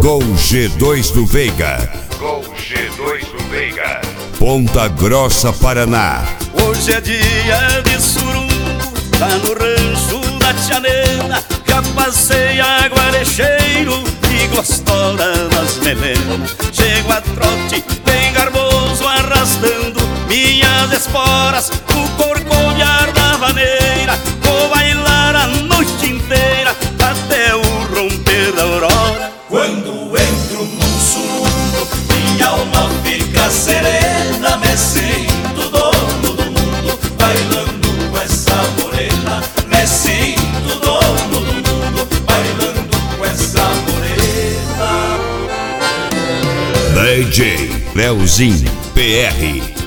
Gol G2 do Veiga. Gol G2 do Veiga. Ponta Grossa, Paraná. Hoje é dia de surungo, tá no rancho da Tia Nena. Já passei a guarecheiro e gostosa nas melenas. Chego a trote, bem garboso, arrastando minhas esporas. O corcoviar da vaneira, vou bailar a noite inteira até o romper da aurora. Quando entro num surungo, minha alma fica serena. Me sinto dono do mundo, bailando com essa morena. Me sinto dono do mundo, bailando com essa morena. DJ Leozinho PR.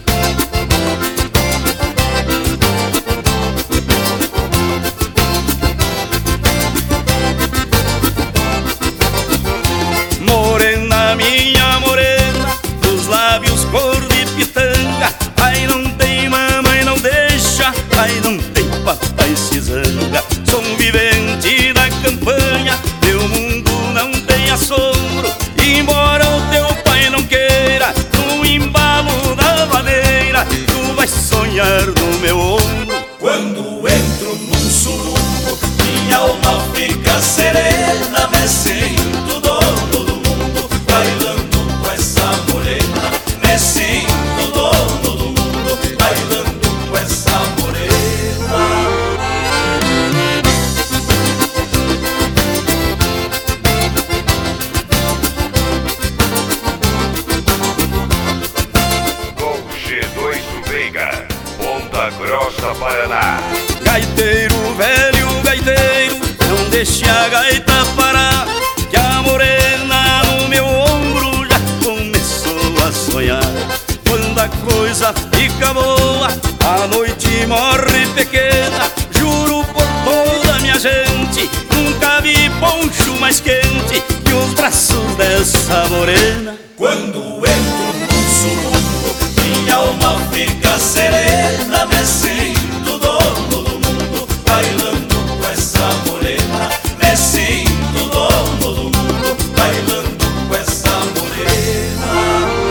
Minha morena, dos lábios cor de pitanga. Ai, não tem mamãe, não deixa. Ai, não tem papai, se zanga. Sou um vivente da campanha, meu mundo não tem assombro. Embora o teu pai não queira, no embalo da maneira, tu vais sonhar no meu ombro. Quando entro num surungo, minha alma fica serena. Me sinto dono do mundo, bailando com essa morena. Me sinto dono do mundo, bailando com essa morena. Gol G2 do Veiga. Ponta Grossa, Paraná. Gaiteiro, velho gaiteiro, não deixe a gaita parar, que a morena no meu ombro já começou a sonhar. Quando a coisa fica boa, a noite morre pequena. Juro por toda minha gente, nunca vi poncho mais quente que os braços dessa morena. Quando entro num surungo, minha alma fica serena. Me sinto dono do mundo, bailando com essa morena. Me sinto dono do mundo, bailando com essa morena.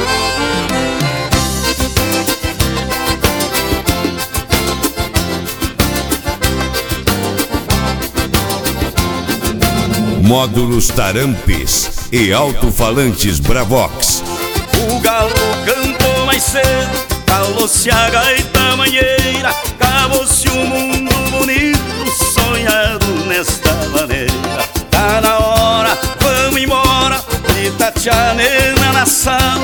Módulos Tarampes e alto-falantes Bravox. O galo cantou mais cedo, calou-se a gaita manheira, acabou-se o mundo bonito, sonhado nesta maneira. Tá na hora, vamos embora, grita a Tia Nena na sala.